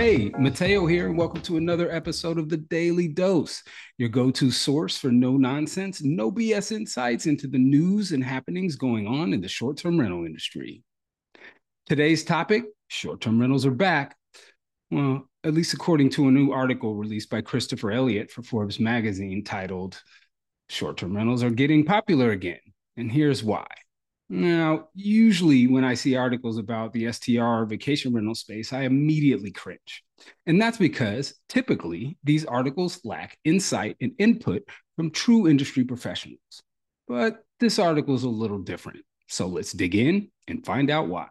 Hey, Mateo here, and welcome to another episode of The Daily Dose, your go-to source for no nonsense, no BS insights into the news and happenings going on in the short-term rental industry. Today's topic, short-term rentals are back. Well, at least according to a new article released by Christopher Elliott for Forbes magazine titled, Short-term rentals are getting popular again, and here's why. Now, usually when I see articles about the STR vacation rental space, I immediately cringe. And that's because typically these articles lack insight and input from true industry professionals. But this article is a little different. So let's dig in and find out why.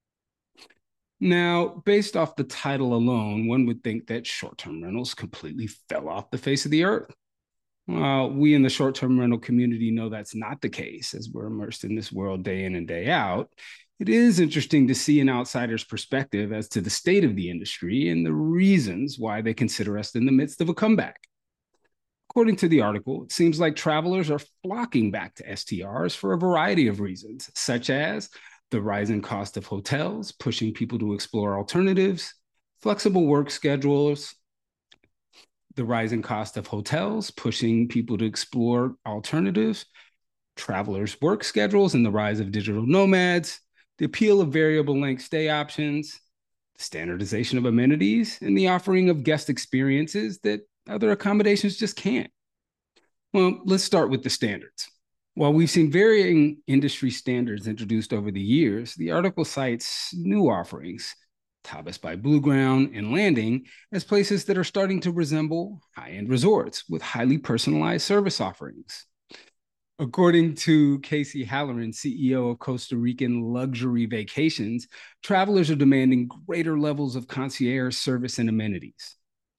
Now, based off the title alone, one would think that short-term rentals completely fell off the face of the earth. We in the short-term rental community know that's not the case, as we're immersed in this world day in and day out. It is interesting to see an outsider's perspective as to the state of the industry and the reasons why they consider us in the midst of a comeback. According to the article, it seems like travelers are flocking back to STRs for a variety of reasons, such as the rising cost of hotels, pushing people to explore alternatives, flexible work schedules, the rising cost of hotels, pushing people to explore alternatives, travelers' work schedules and the rise of digital nomads, the appeal of variable length stay options, the standardization of amenities, and the offering of guest experiences that other accommodations just can't. Well, let's start with the standards. While we've seen varying industry standards introduced over the years, the article cites new offerings, Tavis by Blueground and Landing, as places that are starting to resemble high-end resorts with highly personalized service offerings. According to Casey Halloran, CEO of Costa Rican Luxury Vacations, travelers are demanding greater levels of concierge service and amenities.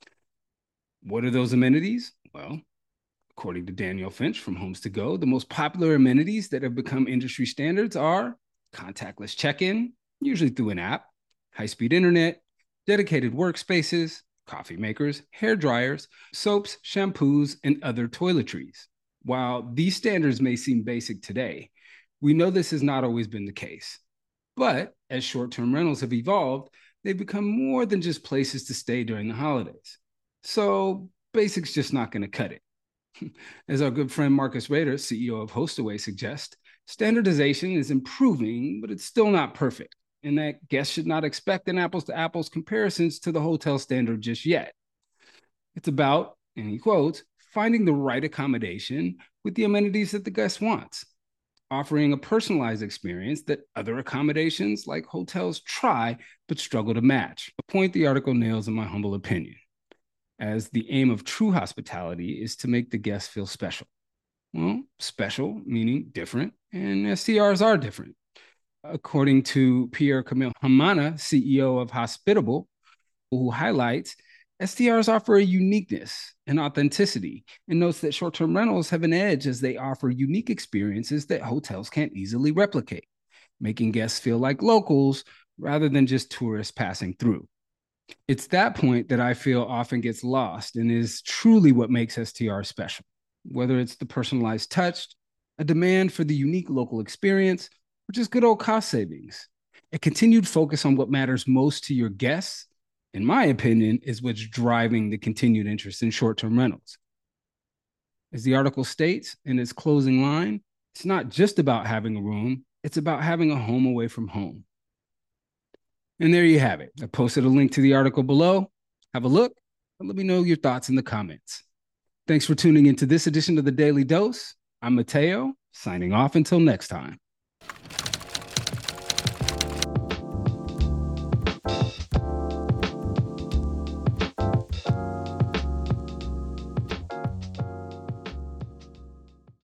What are those amenities? Well, according to Daniel Finch from Homes to Go, the most popular amenities that have become industry standards are contactless check-in, usually through an app, high-speed internet, dedicated workspaces, coffee makers, hair dryers, soaps, shampoos, and other toiletries. While these standards may seem basic today, we know this has not always been the case. But as short-term rentals have evolved, they've become more than just places to stay during the holidays. So basic's just not going to cut it. As our good friend Marcus Rader, CEO of Hostaway, suggests, standardization is improving, but it's still not perfect, and that guests should not expect an apples-to-apples comparisons to the hotel standard just yet. It's about, and he quotes, finding the right accommodation with the amenities that the guest wants, offering a personalized experience that other accommodations like hotels try but struggle to match, a point the article nails in my humble opinion, as the aim of true hospitality is to make the guest feel special. Well, special meaning different, and STRs are different. According to Pierre Camille Hamana, CEO of Hospitable, who highlights STRs offer a uniqueness and authenticity and notes that short-term rentals have an edge as they offer unique experiences that hotels can't easily replicate, making guests feel like locals rather than just tourists passing through. It's that point that I feel often gets lost and is truly what makes STR special, whether it's the personalized touch, a demand for the unique local experience, or just good old cost savings. A continued focus on what matters most to your guests, in my opinion, is what's driving the continued interest in short-term rentals. As the article states in its closing line, it's not just about having a room, it's about having a home away from home. And there you have it. I posted a link to the article below. Have a look and let me know your thoughts in the comments. Thanks for tuning into this edition of The Daily Dose. I'm Mateo, signing off until next time.